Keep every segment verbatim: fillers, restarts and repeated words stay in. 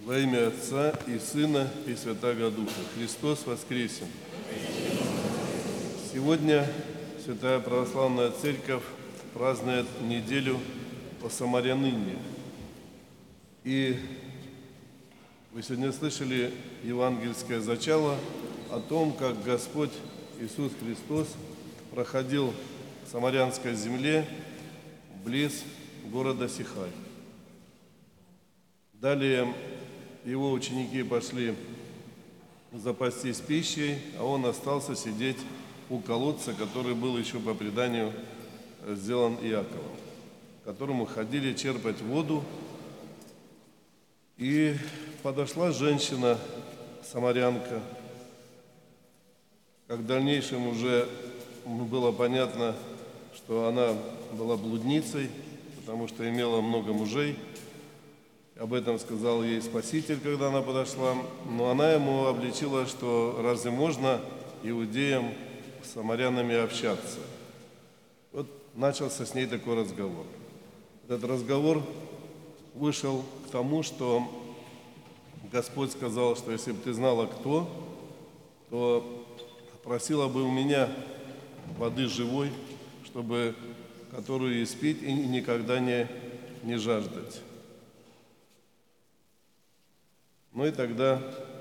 Во имя Отца и Сына и Святаго Духа. Христос воскресен! Сегодня Святая Православная Церковь празднует неделю по Самарянине. И вы сегодня слышали евангельское зачало о том, как Господь Иисус Христос проходил в Самарянской земле близ города Сихарь. Далее его ученики пошли запастись пищей, а он остался сидеть у колодца, который был еще по преданию сделан Иаковом, к которому ходили черпать воду. И подошла женщина, самарянка. Как в дальнейшем уже было понятно, что она была блудницей, потому что имела много мужей. Об этом сказал ей Спаситель, когда она подошла. Но она ему обличила, что разве можно иудеям с самарянами общаться? Вот начался с ней такой разговор. Этот разговор вышел к тому, что Господь сказал, что если бы ты знала, кто, то просила бы у меня воды живой, чтобы которую испить и никогда не, не жаждать. Ну и тогда,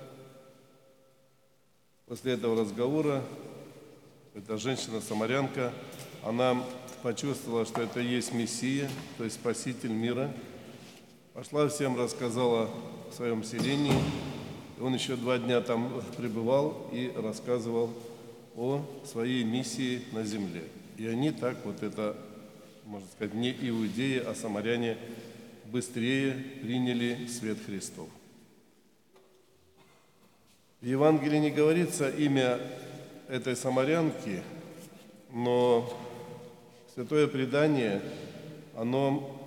после этого разговора, эта женщина-самарянка, она почувствовала, что это и есть Мессия, то есть Спаситель мира. Пошла всем, рассказала в своем селении. Он еще два дня там пребывал и рассказывал о своей миссии на земле. И они так вот это, можно сказать, не иудеи, а самаряне быстрее приняли свет Христов. В Евангелии не говорится имя этой самарянки, но Святое Предание, оно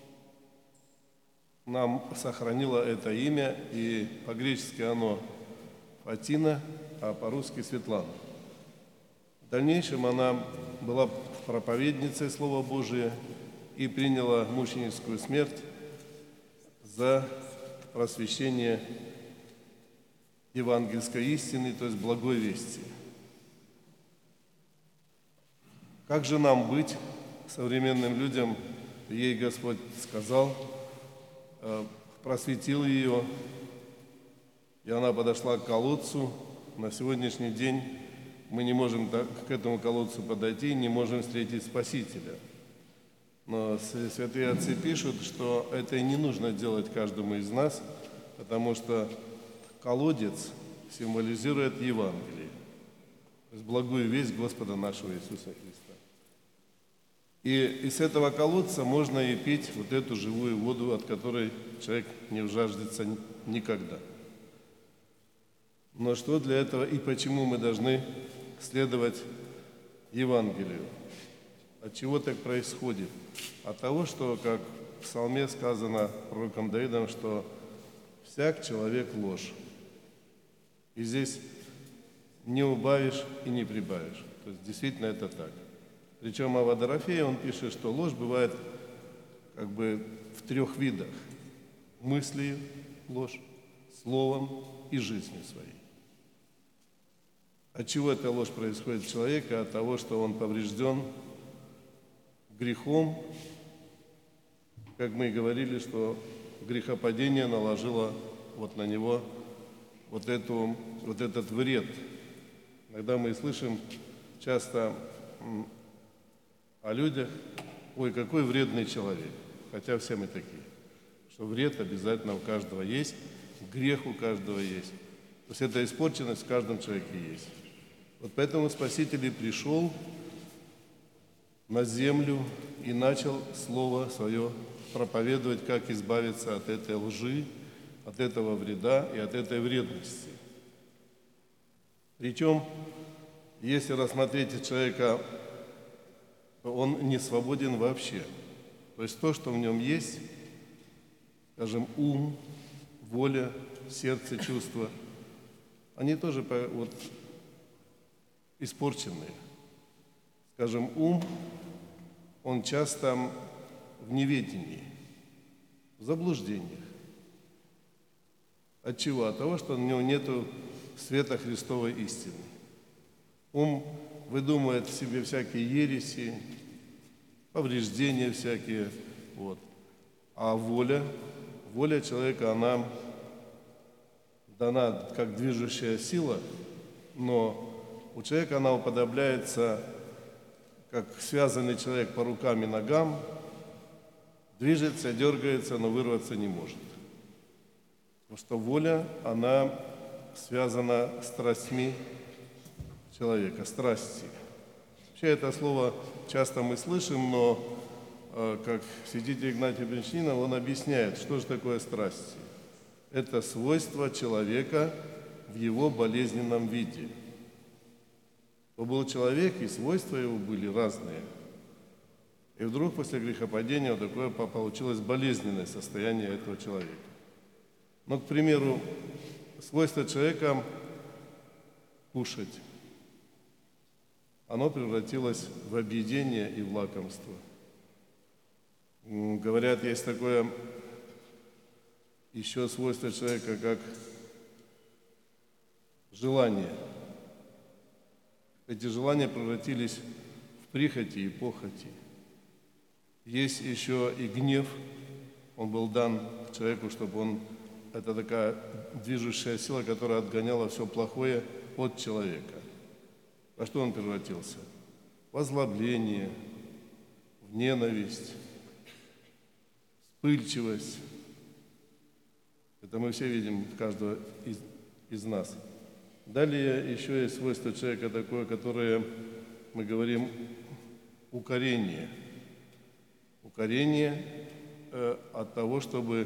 нам сохранило это имя, и по-гречески оно Фатина, а по-русски Светлана. В дальнейшем она была проповедницей Слова Божия и приняла мученическую смерть за просвещение евангельской истины, то есть благой вести. Как же нам быть современным людям? Ей Господь сказал, просветил ее, и она подошла к колодцу. На сегодняшний день мы не можем к этому колодцу подойти, не можем встретить Спасителя. Но святые отцы пишут, что это и не нужно делать каждому из нас, потому что колодец символизирует Евангелие, то есть благую весть Господа нашего Иисуса Христа. И из этого колодца можно и пить вот эту живую воду, от которой человек не жаждется никогда. Но что для этого и почему мы должны следовать Евангелию? От чего так происходит? От того, что, как в Псалме сказано пророком Давидом, что всяк человек ложь. И здесь не убавишь и не прибавишь. То есть действительно это так. Причем о Водорофее он пишет, что ложь бывает как бы в трех видах. Мыслью ложь, словом и жизнью своей. От чего эта ложь происходит в человеке? От того, что он поврежден грехом. Как мы и говорили, что грехопадение наложило вот на него вот, эту, вот этот вред. Иногда мы слышим часто о людях: ой, какой вредный человек, хотя все мы такие, что вред обязательно у каждого есть, грех у каждого есть. То есть эта испорченность в каждом человеке есть. Вот поэтому Спаситель и пришел на землю и начал Слово Свое проповедовать, как избавиться от этой лжи, от этого вреда и от этой вредности. Причем, если рассмотреть человека, то он не свободен вообще. То есть то, что в нем есть, скажем, ум, воля, сердце, чувства, они тоже вот испорченные. Скажем, ум, он часто в неведении, в заблуждениях. От чего? От того, что у него нет света Христовой истины. Ум выдумывает в себе всякие ереси, повреждения всякие. Вот. А воля, воля человека, она дана как движущая сила, но у человека она уподобляется, как связанный человек по рукам и ногам, движется, дергается, но вырваться не может. Потому что воля, она связана с страстьми человека, страсти. Вообще это слово часто мы слышим, но как святитель Игнатий Бринчанинов, он объясняет, что же такое страсти. Это свойство человека в его болезненном виде. Он был человек, и свойства его были разные. И вдруг после грехопадения вот такое получилось болезненное состояние этого человека. Ну, к примеру, свойство человека кушать, оно превратилось в объедение и в лакомство. Говорят, есть такое еще свойство человека, как желание. Эти желания превратились в прихоти и похоти. Есть еще и гнев. Он был дан человеку, чтобы он... Это такая движущая сила, которая отгоняла все плохое от человека. Во что он превратился? В озлобление, в ненависть, вспыльчивость. Это мы все видим, каждого из, из нас. Далее еще есть свойство человека такое, которое мы говорим укорение. Укорение э, от того, чтобы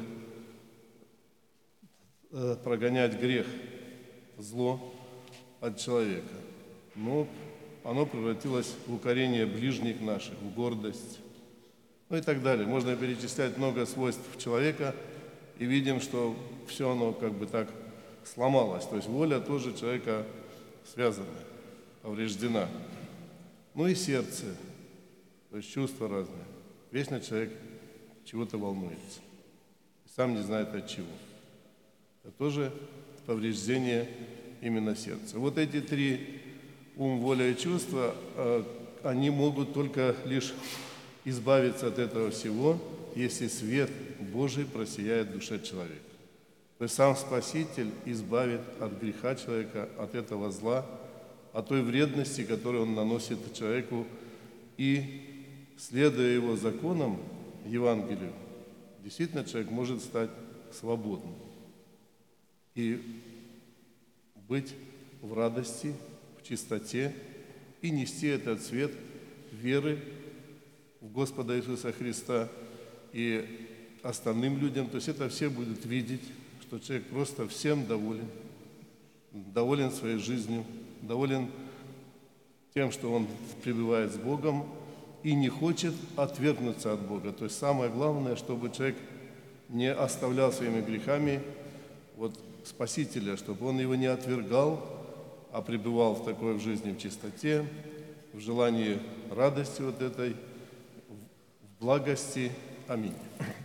э, прогонять грех, зло от человека. Но оно превратилось в укорение ближних наших, в гордость, ну и так далее. Можно перечислять много свойств человека, и видим, что все оно как бы так сломалось. То есть воля тоже человека связана, повреждена. Ну и сердце, то есть чувства разные. Вечно человек чего-то волнуется, сам не знает от чего. Это тоже повреждение именно сердца. Вот эти три: ум, воля и чувства, они могут только лишь избавиться от этого всего, если свет Божий просияет в душе человека. То есть сам Спаситель избавит от греха человека, от этого зла, от той вредности, которую он наносит человеку, и, следуя его законам, Евангелию, действительно человек может стать свободным и быть в радости, в чистоте и нести этот свет веры в Господа Иисуса Христа и остальным людям. То есть это все будут видеть, что человек просто всем доволен, доволен своей жизнью, доволен тем, что он пребывает с Богом и не хочет отвергнуться от Бога. То есть самое главное, чтобы человек не оставлял своими грехами вот Спасителя, чтобы он его не отвергал, а пребывал в такой в жизни в чистоте, в желании радости вот этой, в благости. Аминь.